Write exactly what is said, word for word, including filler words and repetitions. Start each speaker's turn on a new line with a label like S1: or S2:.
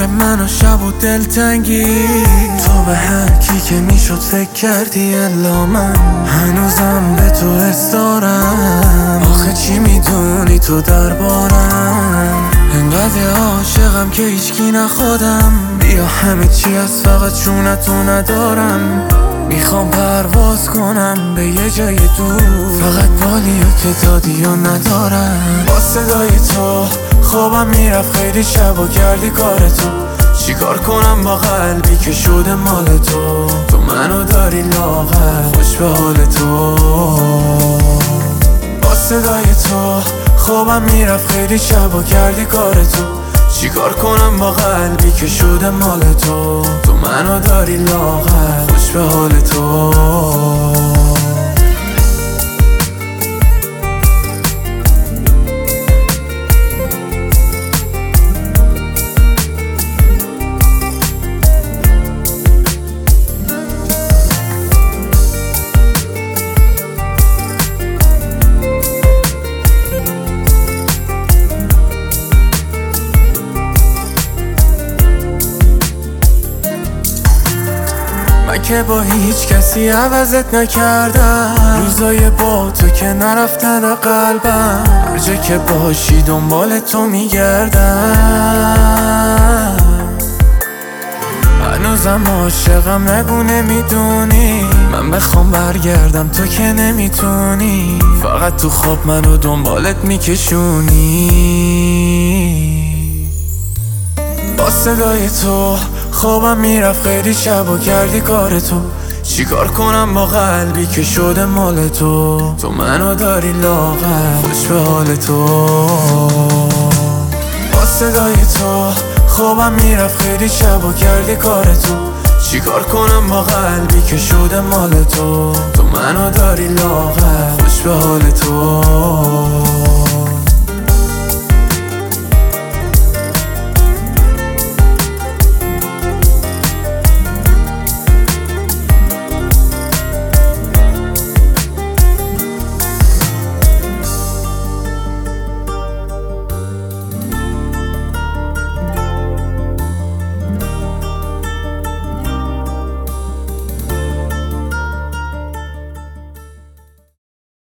S1: من و شب و دلتنگی. تو به هر کی که میشد فکر کردی الا من، هنوزم به تو حس دارم. آخه چی میدونی تو دربارم؟ انقدر عاشقم که هیچکی نخودم. بیا همه چی از فقط چونتو ندارم. میخوام پرواز کنم به یه جای دور، فقط بالیو که دادی و ندارم. با صدای تو خوابم میرفت خیلی شب و کردی کار تو. چیکار کنم با قلبی که شده مال تو؟ تو منو داری لاغر، خوش به حال تو. با صدای تو خوابم میرفت خیلی شب و کردی کار تو. چیکار کنم با قلبی که شده مال تو؟ تو منو داری لاغر، خوش به حال تو. من که با هیچ کسی عوضت نکردم، روزای با تو که نرفتن قلبم. هر جا که باشی دنبال تو میگردم. هنوزم عاشقم، نگو نمیدونی. من بخوام برگردم تو که نمیتونی. فقط تو خواب منو دنبالت میکشونی. با صدای تو خوابم میرفت خیلی شب و کردی کار تو. چیکار کنم با قلبی که شده مال تو؟ تو منو داری لاغر، خوش به حال تو. با صدای تو خوابم میرفت خیلی شب و کردی کار تو. چیکار کنم با قلبی که شده مال تو؟ تو منو داری لاغر، خوش به حال تو.